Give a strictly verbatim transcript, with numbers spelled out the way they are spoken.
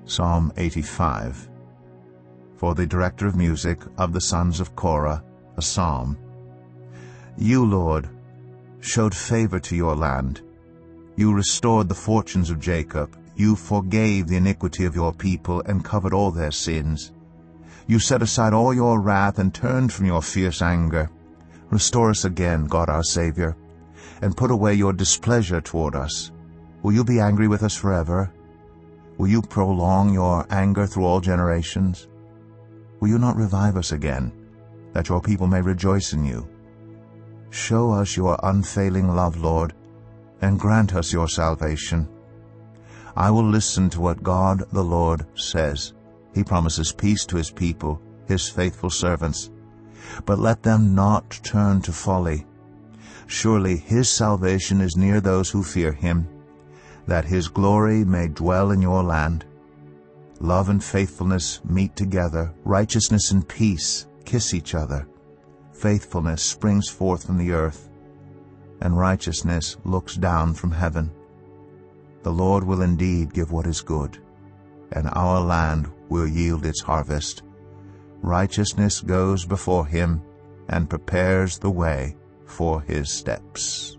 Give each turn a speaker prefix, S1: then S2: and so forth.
S1: Psalm eighty-five. For the director of music of the sons of Korah, a psalm. You, Lord, showed favor to your land. You restored the fortunes of Jacob. You forgave the iniquity of your people and covered all their sins. You set aside all your wrath and turned from your fierce anger. Restore us again, God our Savior, and put away your displeasure toward us. Will you be angry with us forever? Will you prolong your anger through all generations? Will you not revive us again, that your people may rejoice in you? Show us your unfailing love, Lord, and grant us your salvation. I will listen to what God the Lord says. He promises peace to his people, his faithful servants. But let them not turn to folly. Surely his salvation is near those who fear him, that his glory may dwell in your land. Love and faithfulness meet together, righteousness and peace kiss each other. Faithfulness springs forth from the earth, and righteousness looks down from heaven. The Lord will indeed give what is good, and our land will yield its harvest. Righteousness goes before him and prepares the way for his steps.